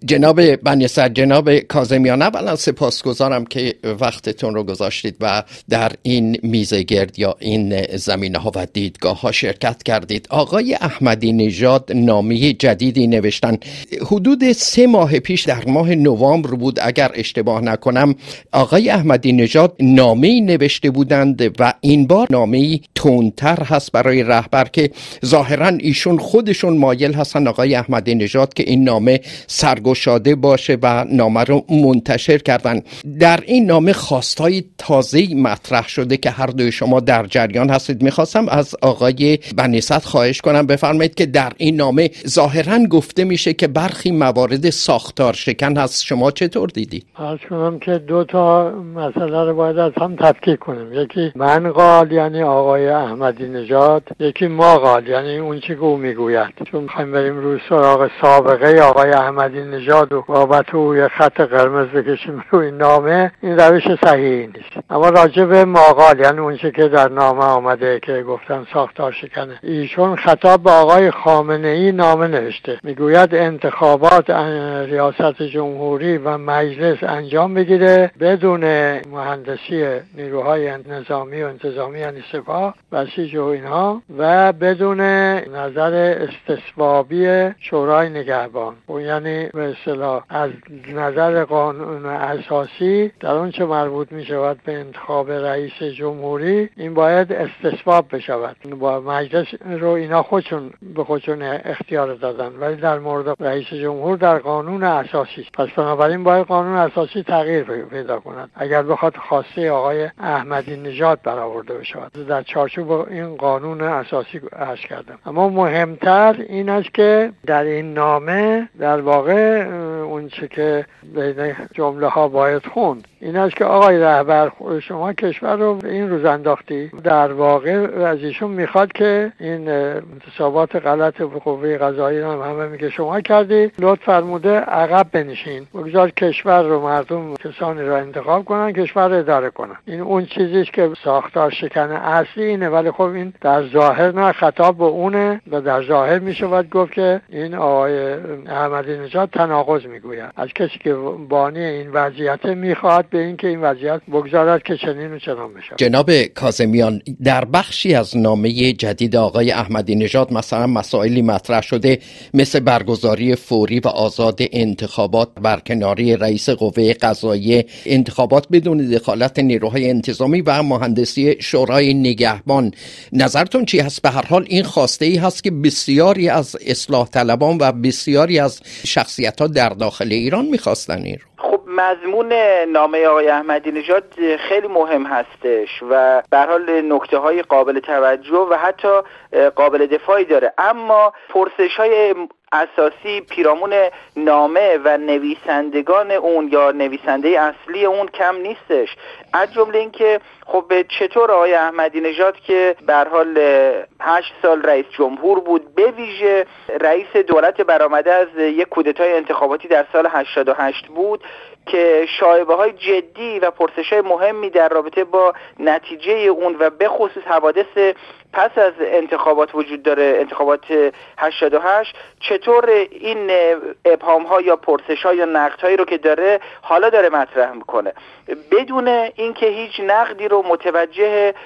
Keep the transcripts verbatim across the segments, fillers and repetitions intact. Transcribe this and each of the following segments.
جناب بنی صدر، جناب کاظمیان، اولا سپاسگزارم که وقتتون رو گذاشتید و در این میزه گرد یا این زمینه ها و دیدگاه ها شرکت کردید. آقای احمدی نژاد نامه جدیدی نوشتن حدود سه ماه پیش، در ماه نوامبر بود اگر اشتباه نکنم. آقای احمدی نژاد نامه‌ای نوشته بودند و این بار نامه‌ای تندتر هست برای رهبر که ظاهراً ایشون خودشون مایل هستن آقای احمدی نژاد که این نامه سرگشاده باشه و نامه رو منتشر کردن. در این نامه خواستای تازه‌ای مطرح شده که هر دوی شما در جریان هستید. میخواستم از آقای بنی صدر خواهش کنم بفرمایید که در این نامه ظاهراً گفته میشه که برخی موارد ساختار شکن هست. شما چطور دیدی؟ عرض کنم که دو تا مسئله رو باید از هم تفکیک کنیم. یکی من قال یعنی آقای احمدی نژاد، یکی ما قال یعنی اون چی که او میگوید. چون میخوایم بریم روی سراغ سابقه آقای احمدی نژاد و بابت او یه خط قرمز بکشیم روی نامه، این روش صحیحی نیست. اما راجع به ما قال یعنی اون چی که در نامه آمده که گفتن ساختار شکنه، ایشون خطاب به آقای خامنه ای نامه نوشته، میگوید انتخابات ریاست جمهوری و مجلس انجام بگیره بدون مهندسی نیروهای نظامی و انتظامی یعنی سپاه بسیج و اینها و بدون نظر استصوابی شورای نگهبان، و یعنی به اصطلاح از نظر قانون اساسی در اون چه مربوط می شود به انتخاب رئیس جمهوری این باید استصواب بشود. با مجلس رو اینا خودشون به خودشون اختیار دادن، ولی در مورد رئیس جمهور در قانون اساسی، پس بنابراین باید قانون اساسی تغییر پیدا کند اگر بخواد خواسته آقای احمدی نژاد برآورده بشود. در چارچوب این قانون اساسی عرض کردم. اما مهمتر این است که در این نامه در واقع اون چه که بین جمله ها باید خوند این است که آقای رهبر شما کشور رو این روز انداختی. در واقع از ایشون میخواد که این انتصابات غلط به قوه قضاییه هم همه میگه شما کردی، لطف فرموده عقب بنشین، بگذار کشور رو مردم کسانی رو انتخاب کنن، کشور رو اداره کنن. این اون چیزیش که ساختار شکن اصلی اینه، ولی خب این در ظاهر نه خطاب به اونه و در ظاهر میشه باید گفت که این آقای احمدی نژاد تناقض میگوید. از کسی که بانی این وضعیت میخواد به این که این وضعیت بگذارد که چنین و چنان بشه. جناب کاظمیان، در بخشی از نامه جدید آقای احمدی نژاد مثلا مسائلی مطرح شده مثل برگزاری فوری و آزاد انتخابات، برکناری رئیس قوه قضاییه، انتخابات بدون دخالت نیروهای انتظامی و مهندسی شورای نگهبان. نظرتون چی هست؟ به هر حال این خواسته ای هست که بسیاری از اصلاح طلبان و بسیاری از شخصیت ها در داخل ایران میخواستن این رو. خب مضمون نامه آقای احمدی نژاد خیلی مهم هستش و به هر حال نکته های قابل توجه و حتی قابل دفاعی داره، اما پرسش های اساسی پیرامون نامه و نویسندگان اون یا نویسنده اصلی اون کم نیستش. از جمله این که خب چطور آقای احمدی نژاد که به هر حال هشت سال رئیس جمهور بود، به ویژه رئیس دولت برآمده از یک کودتای انتخاباتی در سال هشتاد و هشت بود که شایبه های جدی و پرسش های مهمی در رابطه با نتیجه اون و به خصوص حوادث پس از انتخابات وجود داره، انتخابات هشتاد و هشت، چطور این ابهام ها یا پرسش ها یا نقد هایی رو که داره حالا داره مطرح میکنه بدون اینکه هیچ نقدی رو متوجه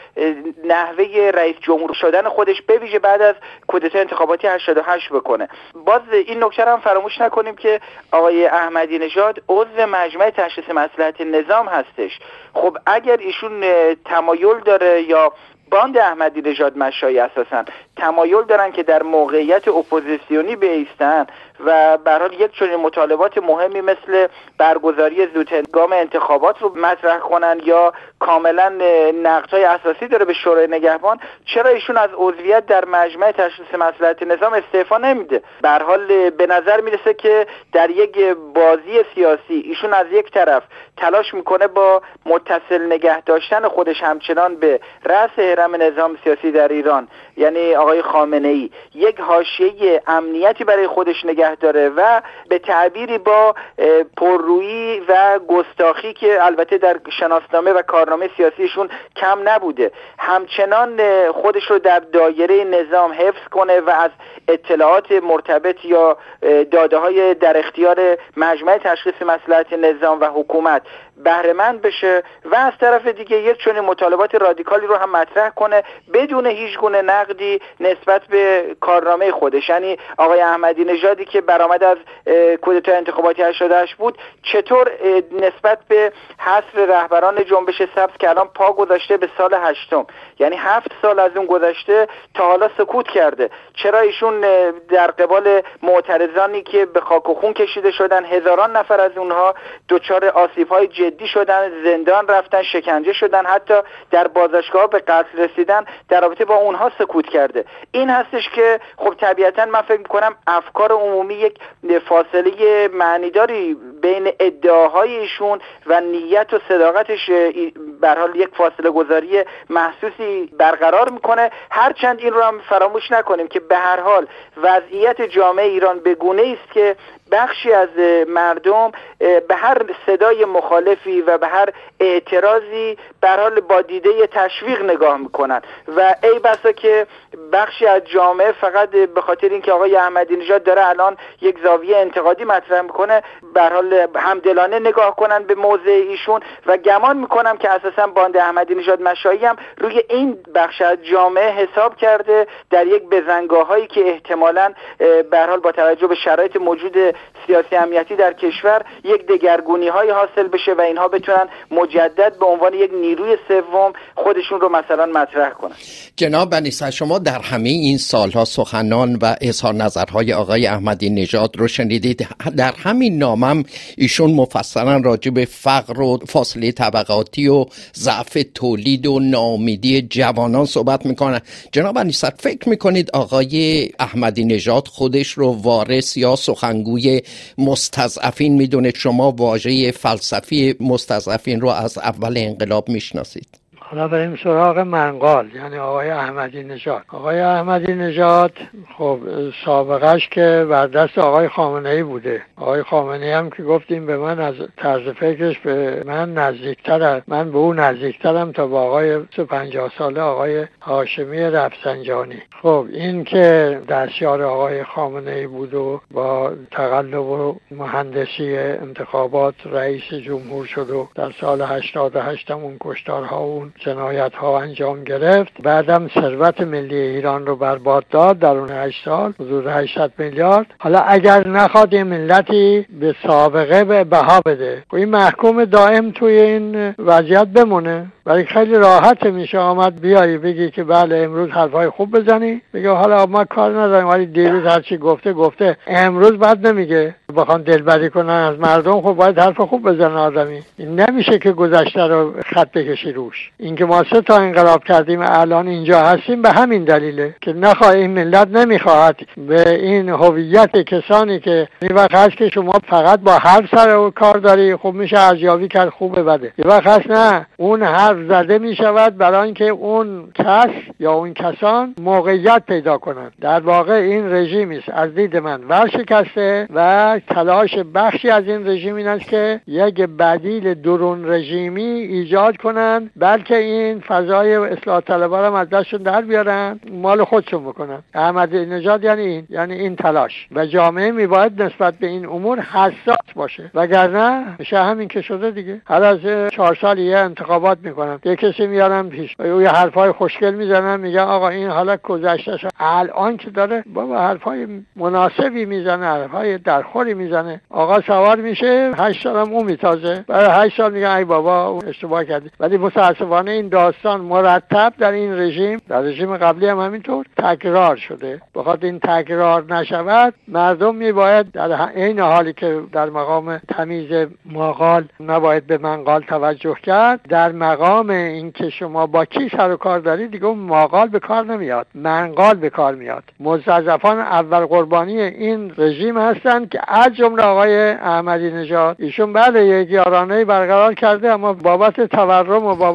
نحوه رئیس جمهور شدن خودش به ویژه بعد از کودتای انتخاباتی هشتاد و هشت بکنه. باز این نکته هم فراموش نکنیم که آقای احمدی نژاد عضو مجمع تشخیص مصلحت نظام هستش. خب اگر ایشون تمایل داره یا باند احمدی نژاد مشایی اساساً تمایل دارن که در موقعیت اپوزیسیونی بایستن و به هر حال یک چنین مطالبات مهمی مثل برگزاری زودهنگام انتخابات رو مطرح کنن یا کاملا نقدهای اساسی داره به شورای نگهبان، چرا ایشون از عضویت در مجمع تشخیص مصلحت نظام استعفا نمیده؟ به هر حال به نظر میرسه که در یک بازی سیاسی ایشون از یک طرف تلاش میکنه با متصل نگه داشتن خودش همچنان به رأس هرم نظام سیاسی در ایران یعنی آقای خامنه‌ای یک حاشیه امنیتی برای خودش نگه داره و به تعبیری با پررویی و گستاخی که البته در شناسنامه و کارنامه سیاسیشون کم نبوده، همچنان خودش رو در دایره نظام حفظ کنه و از اطلاعات مرتبط یا داده های در اختیار مجمع تشخیص مصلحت نظام و حکومت بهره مند بشه و از طرف دیگه یک چنین مطالبات رادیکالی رو هم مطرح کنه بدون هیچ گونه نقدی نسبت به کارنامه خودش. یعنی آقای احمدی نژادی که برآمد از کودتای انتخاباتی هشتاد و هشت بود، چطور نسبت به حذف رهبران جنبش سبز که الان پا گذاشته به سال هشتم، یعنی هفت سال از اون گذشته، تا حالا سکوت کرده؟ چرا ایشون در قبال معترضانی که به خاک و خون کشیده شدن، هزاران نفر از اونها دچار آسیب‌های جدی شدن، زندان رفتن، شکنجه شدن، حتی در بازداشتگاه به قتل رسیدن، در رابطه با اونها سکوت کرده؟ این هستش که خب طبیعتاً من فکر می‌کنم افکار عمومی یک فاصله معنیداری بین ادعاهای ایشون و نیت و صداقتش به هر حال یک فاصله گذاری محسوسی برقرار میکنه. هرچند این رو هم فراموش نکنیم که به هر حال وضعیت جامعه ایران به گونه‌ای است که بخشی از مردم به هر صدای مخالفی و به هر اعتراضی به هر حال با دیده تشویق نگاه میکنن و ای بسا که بخشی از جامعه فقط به خاطر اینکه آقای احمدی نژاد داره الان یک زاویه انتقادی مطرح میکنه به هر حال همدلانه نگاه کنن به موضع ایشون و گمان میکنم که اساسا باند احمدی نژاد مشایی هم روی این بخش از جامعه حساب کرده در یک بزنگاهایی که احتمالاً به هر حال با توجه به شرایط موجود سیاسی امنیتی در کشور یک دگرگونی های حاصل بشه و اینها بتونن مجدد به عنوان یک نیروی سوم خودشون رو مثلا مطرح کنن. جناب بنی صدر، شما در همه این سالها سخنان و اظهار نظرهای آقای احمدی نژاد رو شنیدید. در همین نامم ایشون مفصلا راجع به فقر و فاصله طبقاتی و ضعف تولید و ناامیدی جوانان صحبت میکنن. جناب بنی صدر، فکر میکنید آقای احمدی نژاد خودش رو وارث یا سخنگوی مستضعفین میدونه؟ شما واژه فلسفی مستضعفین رو از اول انقلاب میشناسید. حالا بریم سراغ منقال، یعنی آقای احمدی نژاد. آقای احمدی نژاد خب سابقهش که بر دست آقای خامنه‌ای بوده. آقای خامنه‌ای هم که گفتیم به من از طرز فکرش به من نزدیکتره، من به اون نزدیکترم تا با آقای پنجاه ساله آقای هاشمی رفسنجانی. خب این که دستیار آقای خامنه‌ای بود و با تقلب و مهندسی انتخابات رئیس جمهور شد و در سال هشتاد و هشت اون کشتارها و اون جنایت ها انجام گرفت، بعدم ثروت ملی ایران رو برباد داد در اون هشت سال، حدود هشتصد میلیارد. حالا اگر نخواد این ملتی به سابقه به بها بده، این محکوم دائم توی این وضعیت بمونه. ولی خیلی راحت میشه آمد بیایی بگی که بله امروز حرفای خوب بزنی، بگه حالا ما کار نداریم ولی دیروز هرچی گفته گفته، امروز بعد نمیگه. بخوان دلبری کنن از مردم خب باید حرف خوب بزنن آدمی. این نمیشه که گذشته رو خط بکشی روش. اینکه ما سه تا انقلاب کردیم الان اینجا هستیم به همین دلیله که نخواه این ملت نمیخواهد به این هویت کسانی که این وقت هست که شما فقط با حرف سر و کار داری، خب میشه ارزیابی کرد خوبه بده. یه وقت هست نه، اون حرف زده میشود برای اینکه اون کس یا اون کسان موقعیت پیدا کنند. در واقع این رژیمی است از دید من ورشکسته و تلاش بخشی از این رژیم این است که یک بدیل درون رژیمی ایجاد کنند، بلکه این فضای اصلاح طلبان هم از دستشون در بیارن، مال خودشون بکنن. احمدی نژاد یعنی این یعنی این تلاش و جامعه میباید نسبت به این امور حساس باشه، وگرنه میشه همین که شده دیگه. هر از چهار سال یه انتخابات میکنن، یه کسی میارن پیش و یه حرفای خوشگل میزنن، میگن آقا این حالا گذشته شد. الان که داره بابا حرفای مناسبی میزنه، حرفای درخوری میزنه، آقا سوار میشه هشت سالم اون میتازه، برای هشت سال میگن ای بابا اشتباه کردی. ولی متاسفانه این داستان مرتب در این رژیم، در رژیم قبلی هم همینطور تکرار شده. بخاطر این تکرار نشود، مردم میباید در این حالی که در مقام تمیز ماقال نباید به منقال توجه کرد، در مقام این که شما با کی سر و کار دارید دیگه اون ماقال به کار نمیاد، منقال به کار میاد. مستضعفان اول قربانی این رژیم هستند که از جمله آقای احمدی نژاد. ایشون بله یک یارانه‌ای برقرار کرده، اما بابت تورم و بابت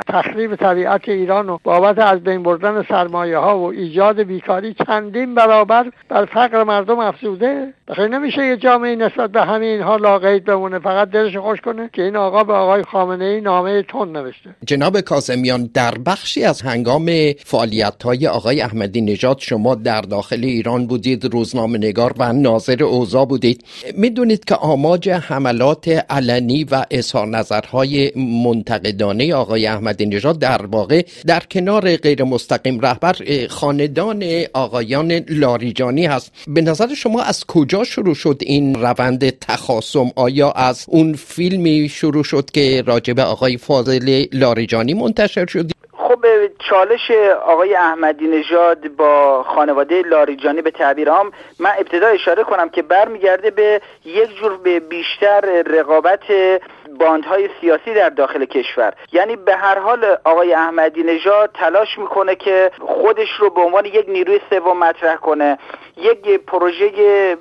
تخریب طبیعت ایران و بابت از بین بردن سرمایه ها و ایجاد بیکاری چندین برابر بر فقر مردم افزوده. بخیر نمیشه یه جامعه نسبت به همین اینها لاقید بمونه، فقط دلش خوش کنه که این آقا به آقای خامنه ای نامه تند نوشته. جناب کاظمیان، در بخشی از هنگام فعالیت‌های آقای احمدی نژاد شما در داخل ایران بودید، روزنامه‌نگار و ناظر اوضاع بودید. میدونید که آماج حملات علنی و اظهار نظرهای منتقدانه آقای احمدی نژاد در واقع در کنار غیر مستقیم رهبر خاندان آقایان لاریجانی هست. به نظر شما از کجا شروع شد این روند تخاصم؟ آیا از اون فیلمی شروع شد که راجب آقای فاضل لاریجانی منتشر شد؟ خب چالش آقای احمدی نژاد با خانواده لاریجانی به تعبیر عام، من ابتدا اشاره کنم که برمیگرده به یک جور به بیشتر رقابت باندهای سیاسی در داخل کشور. یعنی به هر حال آقای احمدی نژاد تلاش میکنه که خودش رو به عنوان یک نیروی سوم مطرح کنه، یک پروژه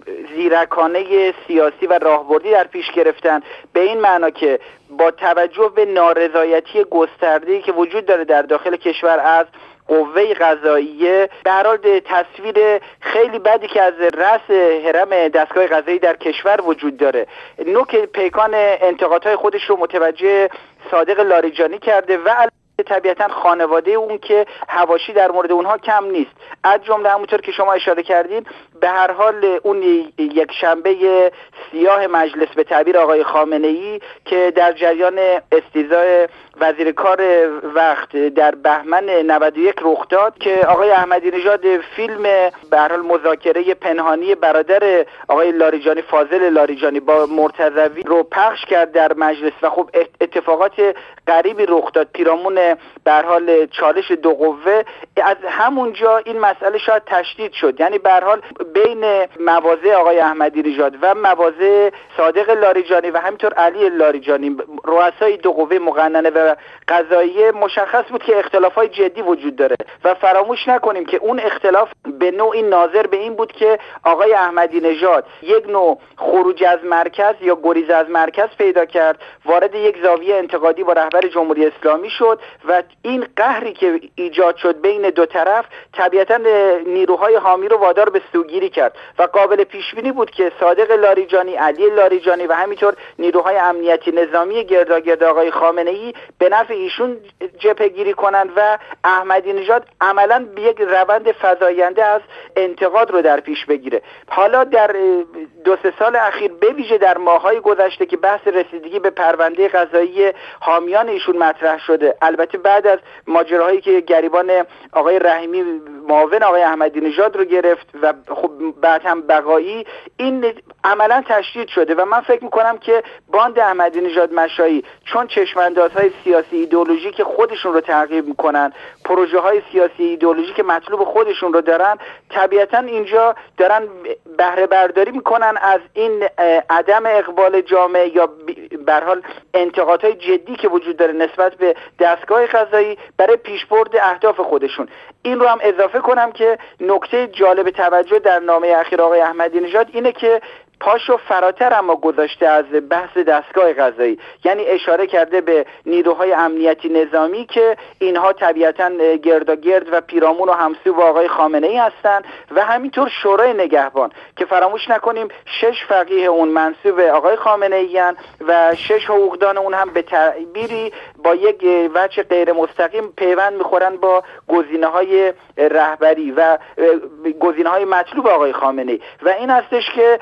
زیرکانه سیاسی و راهبردی در پیش گرفتن، به این معنا که با توجه به نارضایتی گسترده‌ای که وجود داره در داخل کشور از قوه قضاییه، به هر حال تصویر خیلی بدی که از رأس هرم دستگاه قضایی در کشور وجود داره، نوک پیکان انتقادهای خودش رو متوجه صادق لاریجانی کرده و طبیعتا خانواده اون که حواشی در مورد اونها کم نیست. از جمله همونطور که شما اشاره کردین، به هر حال اون یک شنبه سیاه مجلس به تعبیر آقای خامنه ای که در جریان استیضاح وزیر کار وقت در بهمن نود و یک رخ داد که آقای احمدی نژاد فیلم به هر حال مذاکره پنهانی برادر آقای لاریجانی، فاضل لاریجانی، با مرتضوی رو پخش کرد در مجلس و خب اتفاقات غریبی رخ داد پیرامون به هر حال چالش دو قوه. از همونجا این مسئله شاید تشدید شد، یعنی به هر حال بین مواضع آقای احمدی نژاد و مواضع صادق لاریجانی و همینطور علی لاریجانی، رؤسای دو قوه مقننه و قضاییه، مشخص بود که اختلافات جدی وجود داره و فراموش نکنیم که اون اختلاف به نوعی ناظر به این بود که آقای احمدی نژاد یک نوع خروج از مرکز یا گریز از مرکز پیدا کرد، وارد یک زاویه انتقادی با رهبر جمهوری اسلامی شد و این قهری که ایجاد شد بین دو طرف طبیعتا نیروهای حامی رو وادار به سوگیری کرد و قابل پیش بینی بود که صادق لاریجانی، علی لاریجانی و همینطور نیروهای امنیتی نظامی گرداگرد آقای خامنه ای به نفع ایشون جبهه‌گیری کنند و احمدی نژاد عملاً به یک روند فزاینده از انتقاد رو در پیش بگیره. حالا در دو سه سال اخیر به ویژه در ماه‌های گذشته که بحث رسیدگی به پرونده قضایی حامیان ایشون مطرح شده، البته بعد از ماجراهایی که گریبان آقای رحیمی معاون آقای احمدی نژاد رو گرفت و خب بعد هم بقایی، این عملا تشدید شده و من فکر میکنم که باند احمدی نژاد مشایی چون چشماندازهای سیاسی ایدئولوژی که خودشون رو تعقیب میکنن، پروژه های سیاسی ایدئولوژی که مطلوب خودشون رو دارن، طبیعتا اینجا دارن بهره برداری میکنن از این عدم اقبال جامعه یا به هر حال انتقادهای جدی که وجود داره نسبت به دستگاه قضایی برای پیشبرد اهداف خودشون. این رو هم اضافه کنم که نکته جالب توجه در نامه اخیر آقای احمدی نژاد اینه که پاشو فراتر اما گذاشته از بحث دستگاه قضایی، یعنی اشاره کرده به نیروهای امنیتی نظامی که اینها طبیعتا گرداگرد و پیرامون و همسو با آقای خامنه ای هستند و همینطور شورای نگهبان که فراموش نکنیم شش فقیه اون منسوب آقای خامنه ای و شش حقوقدان اون هم به تعبیری با یک وجه غیر مستقیم پیوند میخورن با گزینه‌های رهبری و گزینه‌های مطلوب آقای خامنه ای و این هستش که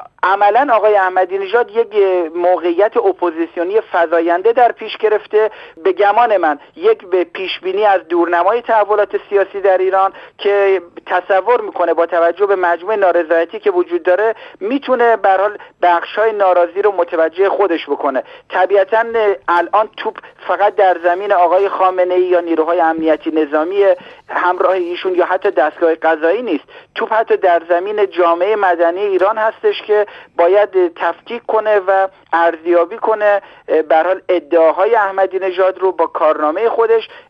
عملا آقای احمدی نژاد یک موقعیت اپوزیسیونی فزاینده در پیش گرفته، به گمان من یک به پیشبینی از دورنمای تحولات سیاسی در ایران که تصور میکنه با توجه به مجموع نارضایتی که وجود داره میتونه به هر حال بخشای ناراضی رو متوجه خودش بکنه. طبیعتا الان توپ فقط در زمین آقای خامنه ای یا نیروهای امنیتی نظامی همراه ایشون یا حتی دستگاه قضایی نیست، توپ حتی در زمین جامعه مدنی ایران هستش که باید تفکیک کنه و ارزیابی کنه به هر حال ادعاهای احمدی نژاد رو با کارنامه خودش،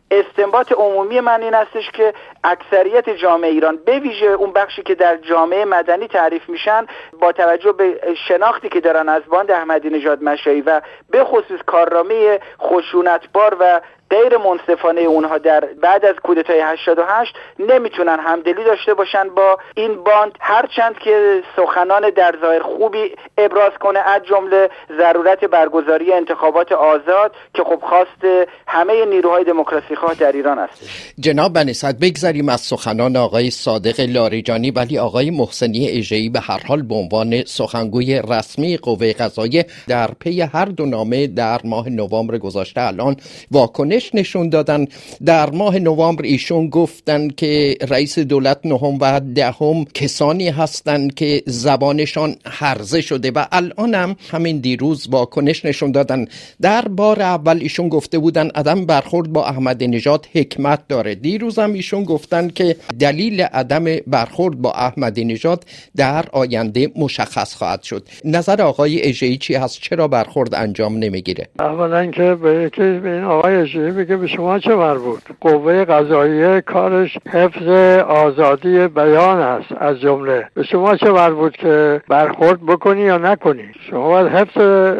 استنباط عمومی من این هستش که اکثریت جامعه ایران، به ویژه اون بخشی که در جامعه مدنی تعریف میشن، با توجه به شناختی که دارن از باند احمدی نژاد مشایی و به خصوص کارنامه خشونتبار و غیر منصفانه اونها در بعد از کودتای هشتاد و هشت نمیتونن همدلی داشته باشن با این باند، هرچند که سخنان در ظاهر خوبی ابراز کنه، از جمله ضرورت برگزاری انتخابات آزاد که خب خواست همه نیروهای دموکراسی خواه در ایران است. جناب بنی صدر، بگذاریم از سخنان آقای صادق لاریجانی، ولی آقای محسنی اژه‌ای به هر حال به عنوان سخنگوی رسمی قوه قضاییه در پی هر دو نامه در ماه نوامبر گذشته الان واکنش نشون دادن. در ماه نوامبر ایشون گفتن که رئیس دولت نهم و دهم کسانی هستند که زبانشان هرزه شده و الان هم همین دیروز واکنش نشون دادن. در بار اول ایشون گفته بودن عدم برخورد با احمدی نژاد حکمت داره. دیروز هم ایشون گفتن که دلیل عدم برخورد با احمدی نژاد در آینده مشخص خواهد شد. نظر آقای اژه‌ای چی هست؟ چرا برخورد انجام نمیگیره؟ اولا که به که این آقای اژه‌ای بگه به شما چه مربوط؟ قوه قضاییه کارش حفظ آزادی بیان است از جمله. به شما چه مربوط که برخورد بکنی یا نکنی؟ شما باید حفظ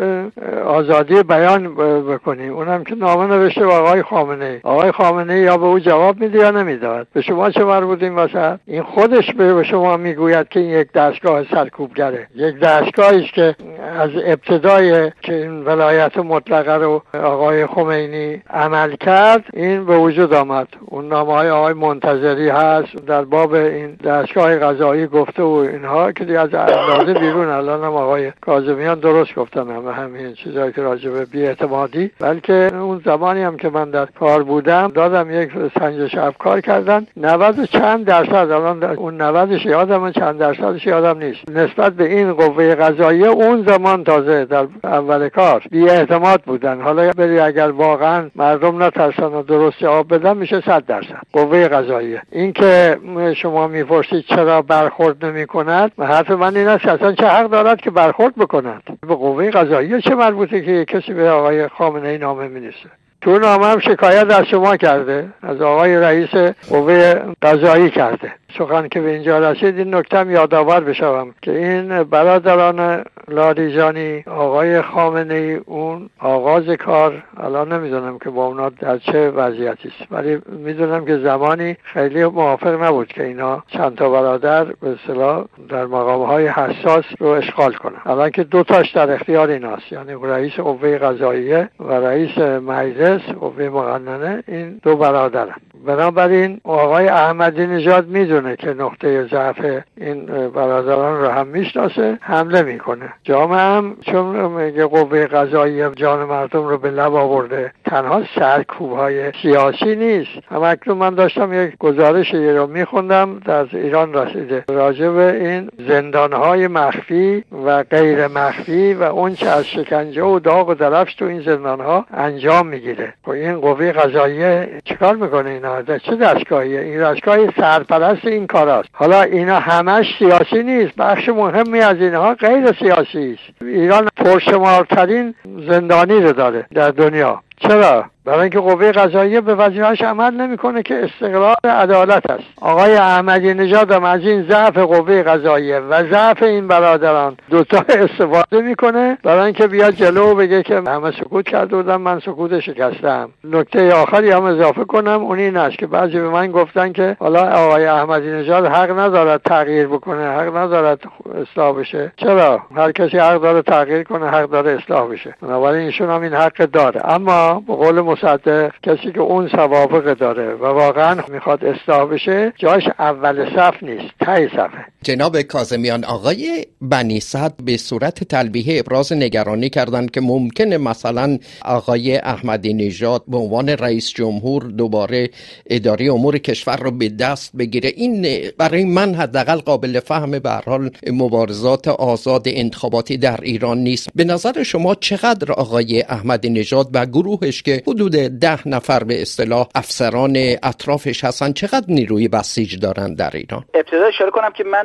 آزادی بیان بکنی. اونم که نامه نوشته به آقای خامنه‌ای. آقای خامنه‌ای یا به او جواب میده یا نمیداد. به شما چه مربوط این واسه؟ این خودش به شما میگوید که این یک دستگاه سرکوبگره. یک دستگاهی است که از ابتدای که این ولایت مطلقه رو آقای خمینی عمل کرد این به وجود آمد. اون نامه‌های آقای منتظری هست در باب این دستگاه قضایی گفته و اینها که از اندازه بیرون. الان هم آقای کاظمیان درست گفتن همه همین چیزایی که راجع به بی‌اعتمادی، بلکه اون زمانی هم که من در کار بودم دادم یک سنجش افکار کردن نود و چند درصد، الان اون نودش یادم چند درصدش یادم نیست، نسبت به این قوه قضاییه اون زمان تازه در اول کار بی‌اعتماد بودن. حالا بری اگر واقعا مردم نترسن و درست جواب بدن میشه صد درصد قوه قضاییه. این که شما میپرسید چرا برخورد نمی کند، حرف من این است اصلا چه حق دارد که برخورد بکند؟ به قوه قضاییه چه مربوطه که کسی به آقای خامنه‌ای نامه مینویسه؟ تو نامه هم شکایت از شما کرده، از آقای رئیس قوه قضایی کرده. سخن که به اینجا رسید این نکته هم یادآور بشوم که این برادران لاریجانی، آقای خامنه‌ای، اون آغاز کار الان نمیدونم که با اونا در چه وضعیتی است، ولی میدونم که زمانی خیلی موافق نبود که اینا چند تا برادر به اصطلاح در مقام‌های حساس رو اشغال کنن. الان که دو تاش در اختیار ایناست، یعنی رئیس قوه قضاییه و رئیس مجلس قوه مقننه، این دو برادرن. بنابراین آقای احمدی نژاد میدونه که نقطه ضعف این برادران رو هم میشناسه، حمله میکنه. جامعه هم چون میگه قوه قضاییه جان مردم رو به لب آورده، تنها سرکوب‌های سیاسی نیست. هم اکنون من داشتم یک گزارشی رو میخوندم در ایران رسیده راجع به این زندان‌های مخفی و غیر مخفی و اون چه از شکنجه و داغ و درفش تو این زندان‌ها انجام میگیره. خب این قوه قضاییه چیکار میکنه؟ اینا چه دستگاهیه؟ این دستگاه سرپرست این کاراست. حالا اینا همش سیاسی نیست، بخش مهمی از اینها غیر سیاسی است. ایران پرشمارترین زندانی رو داره در دنیا. چرا؟ برای اینکه قوه قضاییه به وظیفه‌اش عمل نمیکنه که استقلال عدالت است. آقای احمدی نژاد هم از این ضعف قوه قضاییه و ضعف این برادران دوتا استفاده میکنه برای اینکه بیاد جلو و بگه که همه سکوت کرده بودن، من سکوت شکستم. نکته آخری هم اضافه کنم، اون این است که بعضی به من گفتن که حالا آقای احمدی نژاد حق ندارد تغییر بکنه، حق ندارد اصلاح بشه. چرا؟ هر کسی حق داره تغییر کنه، حق داره اصلاح بشه. بنابراین ایشون هم این حق داره. اما به قول مصدق کسی که اون سوابق داره و واقعا میخواد اصلاح بشه جاش اول صف نیست، ته صفه. جناب کاظمیان، آقای بنی صدر به صورت تلبیه ابراز نگرانی کردند که ممکنه مثلا آقای احمدی نژاد به عنوان رئیس جمهور دوباره اداره امور کشور رو به دست بگیره. این برای من حداقل قابل فهم. به هر حال مبارزات آزاد انتخاباتی در ایران نیست. به نظر شما چقدر آقای احمدی نژاد و گروهش که حدود ده نفر به اصطلاح افسران اطرافش هستن چقدر نیروی بسیج دارن در ایران؟ ابتدا اشاره کنم که من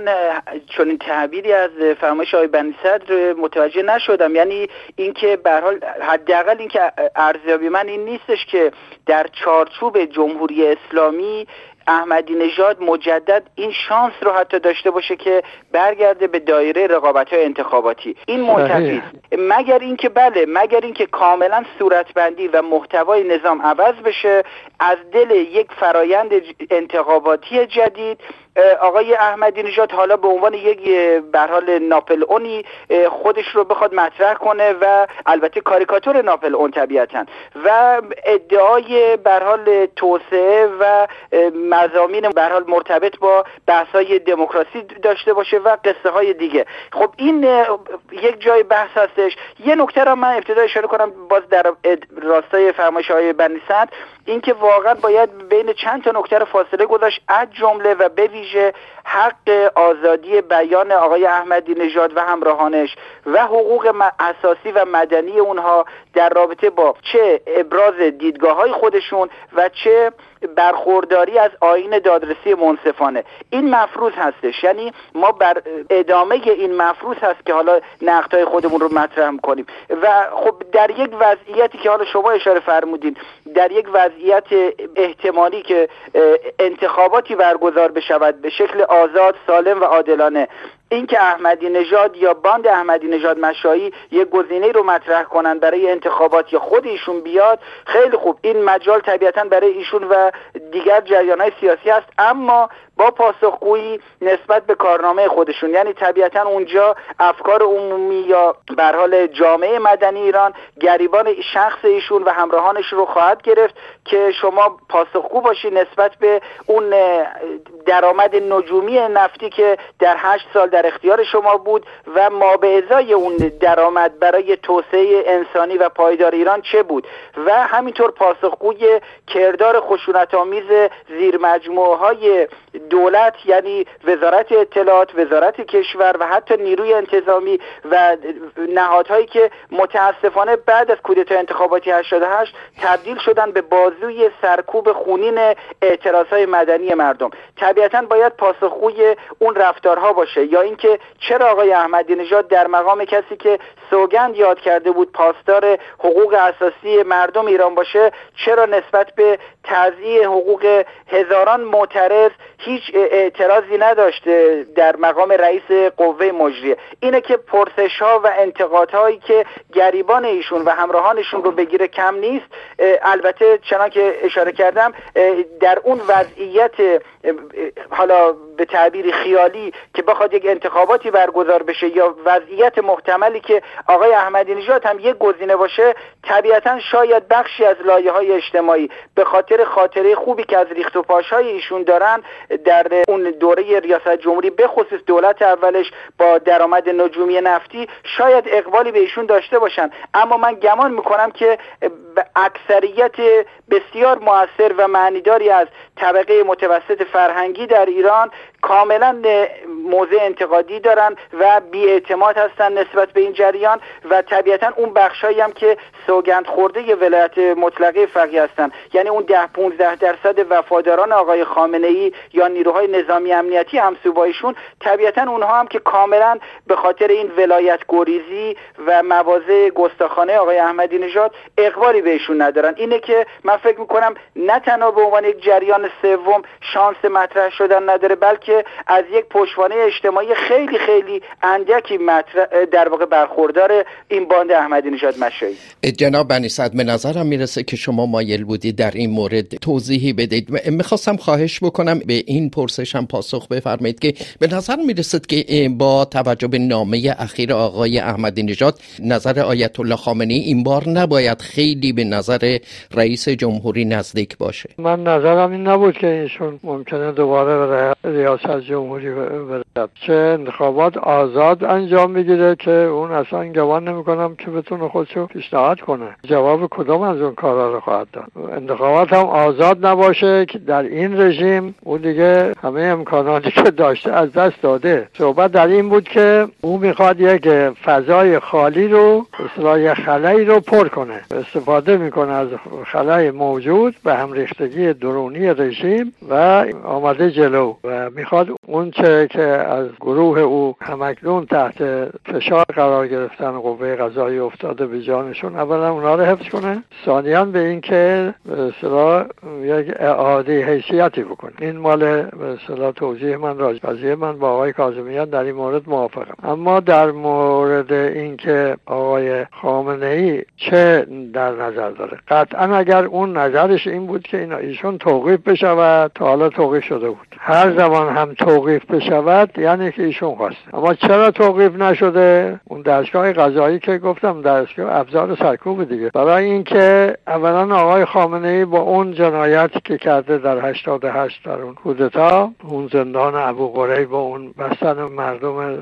چون این تعبیری از فرمایش آقای بنی صدر متوجه نشدم. یعنی اینکه به هر حال حداقل اینکه ارزیابی من این نیستش که در چارچوب جمهوری اسلامی احمدی نژاد مجدد این شانس رو حتی داشته باشه که برگرده به دایره رقابت‌های انتخاباتی. این منتفی مگر اینکه بله مگر اینکه کاملا صورتبندی و محتوای نظام عوض بشه، از دل یک فرایند انتخاباتی جدید آقای احمدی نژاد حالا به عنوان یک به هر حال ناپلئونی خودش رو بخواد مطرح کنه و البته کاریکاتور ناپلئون طبیعتاً و ادعای به هر حال توسعه و مضامین به هر حال مرتبط با بحث‌های دموکراسی داشته باشه و قصه های دیگه. خب این یک جای بحث هستش. یه نکته را من ابتدا اشاره کنم باز در راستای فرمایش های بنی صدر، این که واقعا باید بین چند تا نکته رو فاصله گذاشت، از جمله و به ویژه حق آزادی بیان آقای احمدی نژاد و همراهانش و حقوق اساسی و مدنی اونها در رابطه با چه ابراز دیدگاه‌های خودشون و چه برخورداری از آیین دادرسی منصفانه. این مفروض هستش. یعنی ما بر ادامه این مفروض هست که حالا نقدهای خودمون رو مطرح می‌کنیم و خب در یک وضعیتی که حالا شما اشاره فرمودین، در یک وضعیت احتمالی که انتخاباتی برگزار بشود به شکل آزاد، سالم و عادلانه، این که احمدی نژاد یا باند احمدی نژاد مشایی یک گزینه رو مطرح کنن برای انتخابات یا خود ایشون بیاد، خیلی خوب، این مجال طبیعتاً برای ایشون و دیگر جریان‌های سیاسی است، اما با پاسخگویی نسبت به کارنامه خودشون. یعنی طبیعتاً اونجا افکار عمومی یا به هر حال جامعه مدنی ایران گریبان شخص ایشون و همراهانش رو خواهد گرفت که شما پاسخگو باشی نسبت به اون درآمد نجومی نفتی که در هشت سال در اختیار شما بود و ما به ازای اون درآمد برای توسعه انسانی و پایدار ایران چه بود و همینطور پاسخگوی کردار خشونت‌آمیز زیر مجموعه‌های دولت، یعنی وزارت اطلاعات، وزارت کشور و حتی نیروی انتظامی و نهادهایی که متاسفانه بعد از کودتای انتخاباتی هشتاد و هشت تبدیل شدن به بازوی سرکوب خونین اعتراضهای مدنی مردم. طبیعتاً باید پاسخگوی اون رفتارها باشه. یا اینکه چرا آقای احمدی نژاد در مقام کسی که سوگند یاد کرده بود پاسدار حقوق اساسی مردم ایران باشه، چرا نسبت به تضییع حقوق هزاران معترض هیچ اعتراضی نداشته در مقام رئیس قوه مجریه؟ اینه که پرسش‌ها و انتقادهایی که گریبان ایشون و همراهانشون رو بگیره کم نیست. البته چنان که اشاره کردم در اون وضعیت حالا به تعبیر خیالی که بخواد یک انتخاباتی برگزار بشه یا وضعیت محتملی که آقای احمدی نژاد هم یک گزینه باشه، طبیعتاً شاید بخشی از لایه‌های اجتماعی به خاطر خاطره خوبی که از ریخت و پاش‌های ایشون دارن در اون دوره ریاست جمهوری به خصوص دولت اولش با درآمد نجومی نفتی شاید اقبالی به ایشون داشته باشن، اما من گمان میکنم که اکثریت بسیار مؤثر و معنیداری از طبقه متوسط فرهنگی در ایران کاملا موضع انتقادی دارن و بی‌اعتماد هستن نسبت به این جریان و طبیعتا اون بخشایی هم که سوگند خورده ولایت مطلقه فقیه هستن، یعنی اون ده پانزده درصد وفاداران آقای خامنه‌ای یا نیروهای نظامی امنیتی همسو با ایشون، طبیعتا اونها هم که کاملا به خاطر این ولایت گریزی و مواضع گستاخانه آقای احمدی نژاد اقبالی به ایشون ندارن. اینه که من فکر میکنم نه تنها به عنوان یک جریان سوم شانس مطرح شدن نداره، بلکه از یک پشتوانه اجتماعی خیلی خیلی اندکی مطرح در واقع برخوردار این باند احمدی نژاد مشایی. جناب بنی صدر، به نظرم میرسه که شما مایل بودید در این مورد توضیحی بدید. میخواستم خواهش بکنم به این پرسشم پاسخ بفرمایید که به نظر میرسد که با توجه به نامه اخیر آقای احمدی نژاد نظر آیت الله خامنه‌ای این بار نباید خیلی به نظر رئیس جمهوری نزدیک باشه. من نظرم این نبود که ایشون ممکنه دوباره به ریاست جمهوری برسد. چه انتخابات آزاد انجام بگیره که اون اصلا گمان نمی‌کنم که بتونه خودشو پیشنهاد کنه. جواب کدام از اون کارا رو خواهد داد؟ انتخابات هم آزاد نباشه که در این رژیم اون دیگه همه امکاناتی که داشته از دست داده. صحبت در این بود که او میخواد یک فضای خالی رو، اصلاح خلایی رو پر کنه. استفاده میکنه از خلای موجود به هم ریختگی درونی رژیم و آمده جلو و میخواد اون چه که از گروه او همکنون تحت فشار قرار گرفتن قوه قضاییه افتاده به جانشون، اولا اونا رو حفظ کنه، ثانیاً به این که به اصطلاح یک اعاده حیثیتی بکنه. این مال به اصطلاح توضیح من راجع قضیه من با آقای کاظمیان در این مورد موافقم. اما در مورد این که آقای خامنه‌ای چه در نظر داره، قطعا اگر اون نظرش این بود که اینا ایشون توقیف بشود، تا حالا توقیف شده بود، هر زمان هم توقیف بشود یعنی که ایشون خواسته. اما چرا توقیف نشده؟ اون دستگاه قضایی که گفتم دستگاه ابزار سرکوب دیگه، برای اینکه اولا آقای خامنه‌ای با اون جنایتی که کرده در هشتاد و هشت در اون کودتا، اون زندان ابو غریب با اون بستن مردم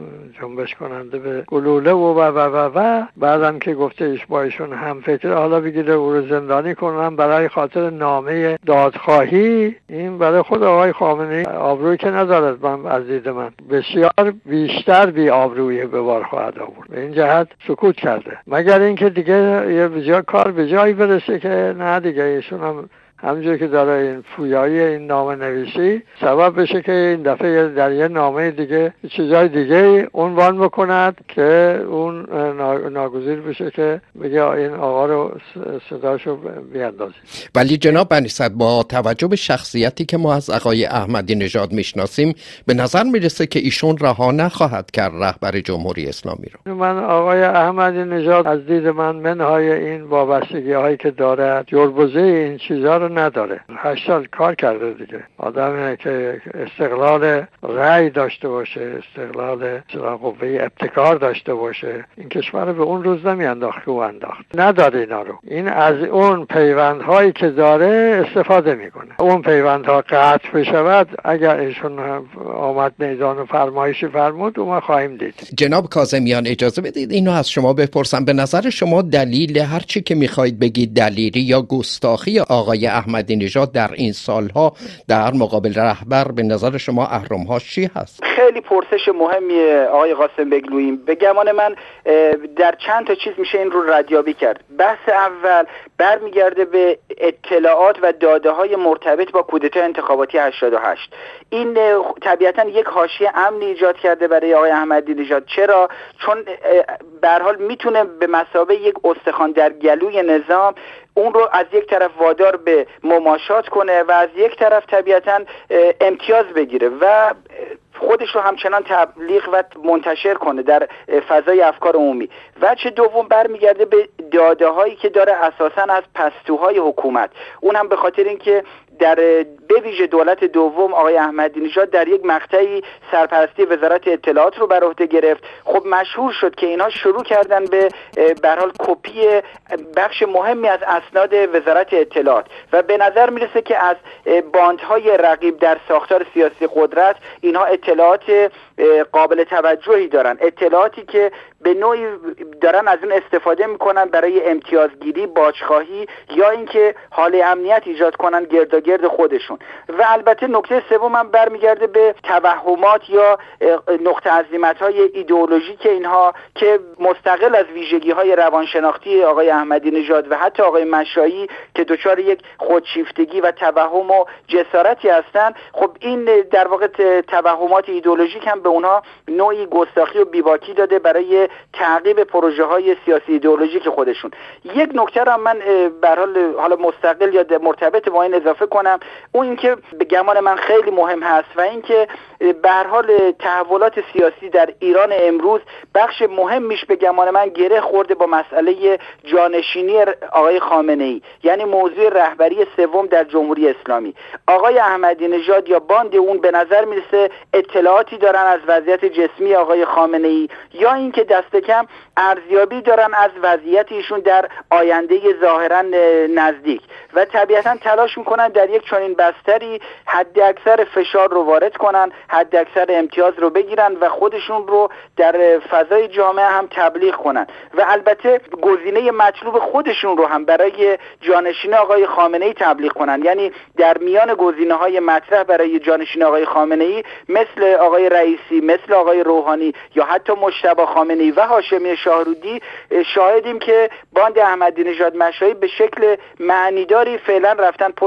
جنبش کننده به گلوله و و و و, و بعدم که گفته ایش با ایشون هم فکر، حالا بگیره او رو زندانی کنن برای خاطر نامه دادخواهی. این برای خود آقای خامنه‌ای آبرویی که ندارد، من از دید من بسیار بیشتر بی آبرویی به بار خواهد آورد. به این جهت سکوت کرده، مگر اینکه دیگه یه بجای کار به جایی برسه که نه دیگه ایشون هم همونجور که داره این فویایی این نامه نویسی سبب بشه که این دفعه در یه نامه دیگه چیزای دیگه عنوان بکند که اون ناگزیر بشه که بگه این آقا رو صداشو بیاندازید. ولی جناب بنی صدر، با توجه به شخصیتی که ما از آقای احمدی نژاد میشناسیم به نظر میرسه که ایشون رها نخواهد کرد رهبر جمهوری اسلامی رو. من آقای احمدی نژاد از دید من منهای این وابستگی هایی که دارد جربوزه این چیزا رو نداره. هشت سال کار کرده دیگه، آدمی که استقلال رأی داشته باشه، استقلال قوه ابتکار داشته باشه، این کشور به اون روز نمیانداخت که او انداخت. نداره اینا رو. این از اون پیوندهایی که داره استفاده میکنه. اون پیوندها قطع بشود، اگر ایشون آمد میدان و فرمایشی فرمود، اون ما خواهیم دید. جناب کاظمیان اجازه بدید اینو از شما بپرسم. به نظر شما دلیل هر چی که میخواید بگید دلیری یا گستاخی آقای احمدی نژاد در این سالها در مقابل رهبر به نظر شما اهرم‌هاش چی هست؟ خیلی پرسش مهمیه آقای قاسم بگلوییم. به گمان من در چند تا چیز میشه این رو ردیابی کرد. بحث اول برمیگرده به اطلاعات و داده های مرتبط با کودتای انتخاباتی هشتاد و هشت. این طبیعتا یک حاشیه امن ایجاد کرده برای آقای احمدی نژاد. چرا؟ چون به هر حال میتونه به مثابه یک استخوان در گلوی نظام اون رو از یک طرف وادار به مماشات کنه و از یک طرف طبیعتا امتیاز بگیره و خودش رو همچنان تبلیغ و منتشر کنه در فضای افکار عمومی. وجه دوم برمیگرده به داده هایی که داره اساساً از پستوهای حکومت، اون هم به خاطر اینکه در به ویژه دولت دوم آقای احمدی نژاد در یک مقطعی سرپرستی وزارت اطلاعات رو بر عهده گرفت. خب مشهور شد که اینها شروع کردن به به هر حال کپی بخش مهمی از اسناد وزارت اطلاعات و به نظر میرسه که از باندهای رقیب در ساختار سیاسی قدرت اینها اطلاعات قابل توجهی دارن، اطلاعاتی که به نوعی دارن از اون استفاده میکنن برای امتیازگیری، باجخواهی یا اینکه حال امنیت ایجاد کنن گرداگرد خودشون. و البته نکته سوم هم برمیگرده به توهمات یا نقطه عظیمت‌های ایدئولوژیک اینها که مستقل از ویژگی‌های روانشناختی آقای احمدی نژاد و حتی آقای مشایی که دچار یک خودشیفتگی و توهم و جسارتی هستن، خب این در واقع توهمات ایدئولوژیک هم به اونها نوعی گستاخی و بیباکی داده برای تعقیب پروژه های سیاسی ایدئولوژیک خودشون. یک نکته را من به هر حال حالا مستقل یا مرتبط با این اضافه کنم، اون اینکه به گمان من خیلی مهم هست و اینکه به هر حال تحولات سیاسی در ایران امروز بخش مهمیش به گمان من گره خورده با مسئله جانشینی آقای خامنه‌ای، یعنی موضوع رهبری سوم در جمهوری اسلامی. آقای احمدی نژاد یا باند اون به نظر میرسه اطلاعاتی دارن از وضعیت جسمی آقای خامنه‌ای یا اینکه دست کم ارزیابی دارن از وضعیت ایشون در آینده ظاهرا نزدیک و طبیعتا تلاش میکنن در یک چنین بستری حد اکثر فشار رو وارد کنن، حد اکثر امتیاز رو بگیرن و خودشون رو در فضای جامعه هم تبلیغ کنن و البته گزینه مطلوب خودشون رو هم برای جانشین آقای خامنه‌ای تبلیغ کنن. یعنی در میان گزینه‌های مطرح برای جانشین آقای خامنه‌ای مثل آقای رئیسی، مثل آقای روحانی یا حتی مجتبی خامنه‌ای و هاشمی شاهرودی شاهدیم که باند احمدی نژاد مشایی به شکل معنیداری فعلا رفتن پشت هاشمی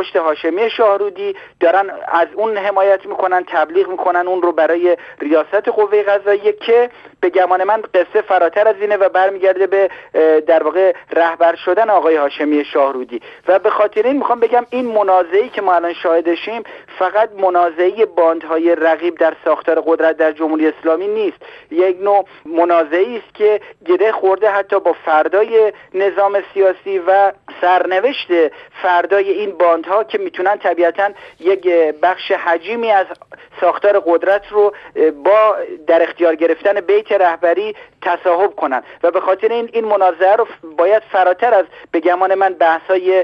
هاشمی شاهرودی دارن از اون حمایت میکنن، تبلیغ میکنن اون رو برای ریاست قوه قضاییه که به گمان من قصه فراتر از اینه و برمیگرده به در واقع رهبر شدن آقای هاشمی شاهرودی. و به خاطر این میخوام بگم این منازعه‌ای که ما الان شاهدشیم فقط منازعه باندهای رقیب در ساختار قدرت در جمهوری اسلامی نیست، یک نوع منازعه‌ای است که گره خورده حتی با فردای نظام سیاسی و سرنوشت فردای این باندها که میتونن طبیعتاً یک بخش حجیمی از ساختار قدرت رو با در اختیار گرفتن بیت رهبری تصاحب کنن و به خاطر این این منازعه رو باید فراتر از به گمان من بحث‌های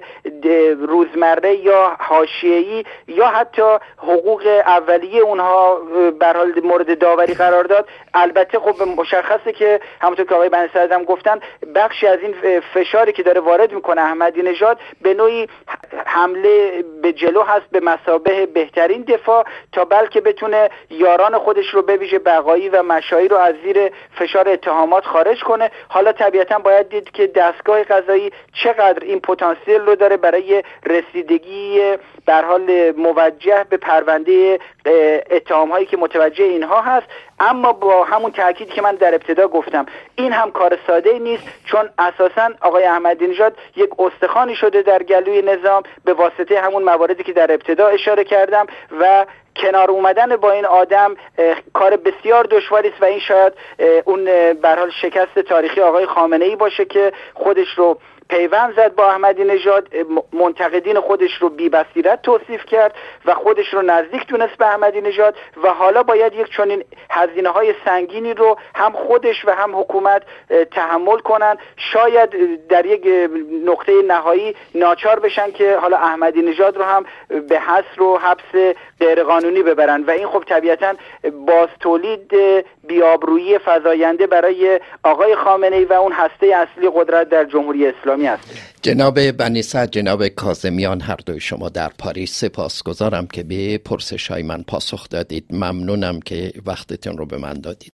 روزمره یا حاشیه‌ای یا حتی حقوق اولیه اونها به حال مورد داوری قرار داد. البته خب مشخصه که همونطور که آقای بنی صدر هم گفتن بخشی از این فشاری که داره وارد میکنه احمدی نژاد به نوعی حمله به جلو هست به مثابه بهترین دفاع تا بلکه بتونه یاران خودش رو به ویژه بقایی و مشایی رو از زیر فشار اتهامات خارج کنه. حالا طبیعتا باید دید که دستگاه قضایی چقدر این پتانسیل رو داره برای رسیدگی به حال موجه به پرونده اتهام هایی که متوجه اینها هست. اما با همون تأکیدی که من در ابتدا گفتم این هم کار ساده نیست، چون اساساً آقای احمدی نژاد یک استخوانی شده در گلوی نظام به واسطه همون مواردی که در ابتدا اشاره کردم و کنار اومدن با این آدم کار بسیار دشواری است و این شاید اون به هر حال شکست تاریخی آقای خامنه‌ای باشه که خودش رو پیوند زد با احمدی نژاد، منتقدین خودش رو بی بصیرت توصیف کرد و خودش رو نزدیک دونست به احمدی نژاد و حالا باید یک چنین هزینه‌های سنگینی رو هم خودش و هم حکومت تحمل کنن. شاید در یک نقطه نهایی ناچار بشن که حالا احمدی نژاد رو هم به حبس و حبس غیرقانونی ببرن و این خب طبیعتاً باز تولید بیابرویی فزاینده برای آقای خامنه‌ای و اون هسته اصلی قدرت در جمهوری اسلامی است. جناب بنی صدر، جناب کاظمیان، هر دوی شما در پاریس سپاسگزارم که به پرسش‌های من پاسخ دادید. ممنونم که وقتتون رو به من دادید.